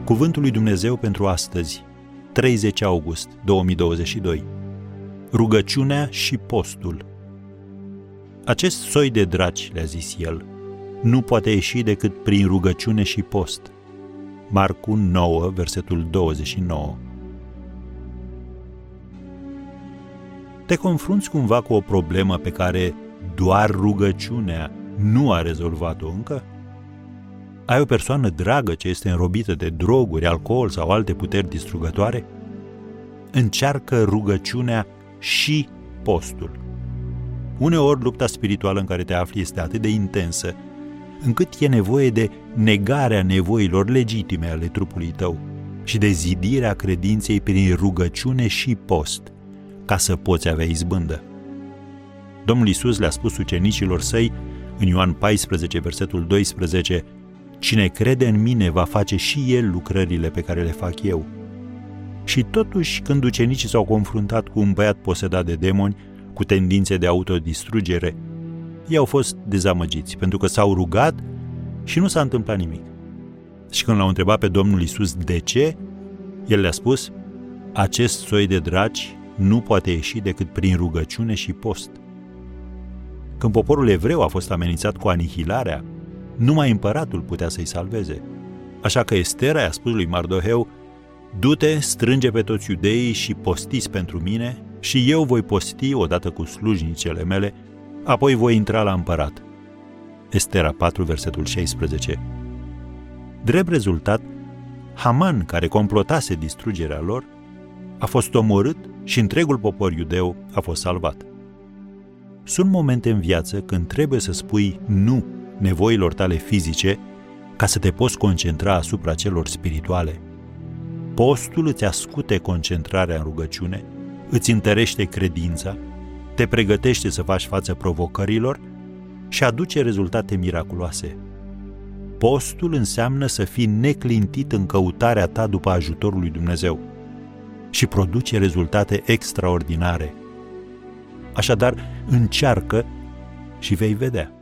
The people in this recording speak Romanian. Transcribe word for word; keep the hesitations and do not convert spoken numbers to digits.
Cuvântul lui Dumnezeu pentru astăzi, treizeci august două mii douăzeci și doi. Rugăciunea și postul. Acest soi de draci, le-a zis el, nu poate ieși decât prin rugăciune și post. Marcu nouă, versetul douăzeci și nouă. Te confrunți cumva cu o problemă pe care doar rugăciunea nu a rezolvat-o încă? Ai o persoană dragă ce este înrobită de droguri, alcool sau alte puteri distrugătoare? Încearcă rugăciunea și postul. Uneori lupta spirituală în care te afli este atât de intensă, încât e nevoie de negarea nevoilor legitime ale trupului tău și de zidirea credinței prin rugăciune și post, ca să poți avea izbândă. Domnul Iisus le-a spus ucenicilor săi, în Ioan paisprezece, versetul doisprezece, cine crede în mine va face și el lucrările pe care le fac eu. Și totuși, când ucenicii s-au confruntat cu un băiat posedat de demoni, cu tendințe de autodistrugere, ei au fost dezamăgiți, pentru că s-au rugat și nu s-a întâmplat nimic. Și când l-au întrebat pe Domnul Iisus de ce, el le-a spus, acest soi de draci nu poate ieși decât prin rugăciune și post. Când poporul evreu a fost amenințat cu anihilarea, numai împăratul putea să-i salveze. Așa că Estera i-a spus lui Mardoheu, du-te, strânge pe toți iudeii și postiți pentru mine și eu voi posti odată cu slujnicele mele, apoi voi intra la împărat. Estera patru, versetul șaisprezece. Drept rezultat, Haman, care complotase distrugerea lor, a fost omorât și întregul popor iudeu a fost salvat. Sunt momente în viață când trebuie să spui nu nevoilor tale fizice ca să te poți concentra asupra celor spirituale. Postul îți ascute concentrarea în rugăciune, îți întărește credința, te pregătește să faci față provocărilor și aduce rezultate miraculoase. Postul înseamnă să fii neclintit în căutarea ta după ajutorul lui Dumnezeu și produce rezultate extraordinare. Așadar, încearcă și vei vedea.